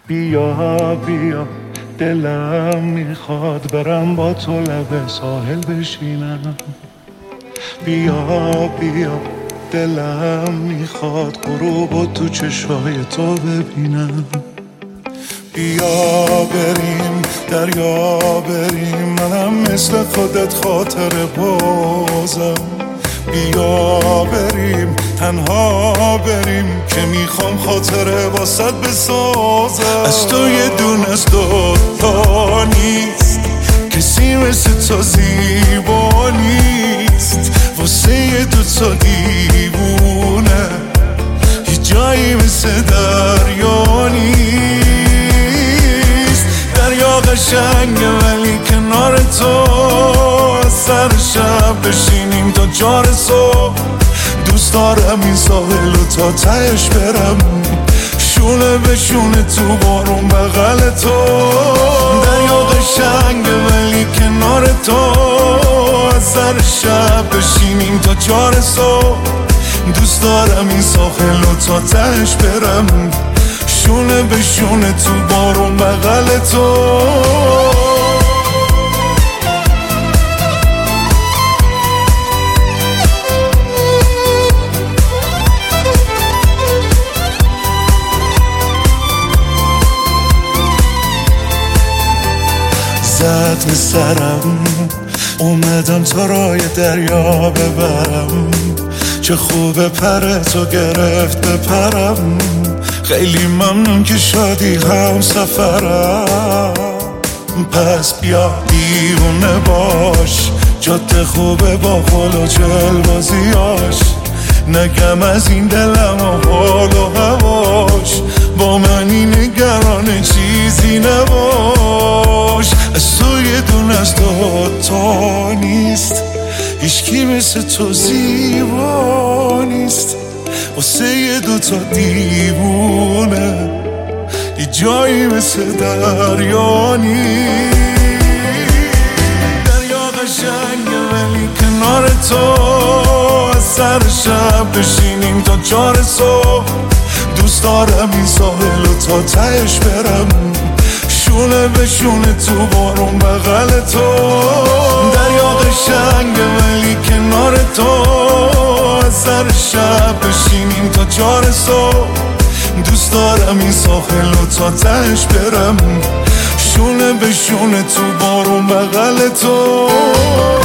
بیا بیا دلم میخواد برم با تو لب ساحل بشینم. بیا بیا دلم میخواد غروب تو چشای تو ببینم. بیا بریم دریا بریم، منم مثل خودت خاطر بازم. بیا بریم تنها بریم که میخوام خاطره واسط بسازم. از تو یه دونه از دوتا نیست، کسی مثل تو زیبا نیست. واسه یه دوتا دیوونه یه جایی مثل دریا نیست. دریا قشنگه ولی کنار تو از سر شب بشینیم تا جار صبح. دوست دارم این ساحل و تا تهش برم، شونه به شونه تو بارون بغل تو. دریا قشنگه ولی کنار تو از سر شب بشینیم تا جار صبح. دوست دارم این ساحل و تا تهش برم، شونه به شونه تو بارون بغل تو. زد به سرم اومدم تا رای دریا ببرم. چه خوبه پر تو گرفت بپرم. خیلی ممنون که شادی هم سفرم. پس بیا دیوونه باش، جاده خوبه با قول و جلبازیاش. نگم از این دلم و حال و هواش، با منی نگران چیزی نباش. از تو یه دونه از دوتا نیست، هیچکی مثل تو زیبا نیست. واسه یه دوتا دیوونه یه جایی مثل دریا نیست. دریا قشنگه ولی کنار تو از سر شب بشینیم تا جار صبح. دوست دارم این ساحل و تا تهش برم، شونه به شونه تو بارون بغل تو. دریا قشنگه ولی کنار تو از سر شب بشینیم تا جار صبح. دوست دارم این ساحل و تا تهش برم، شونه به شونه تو بارون بغل تو.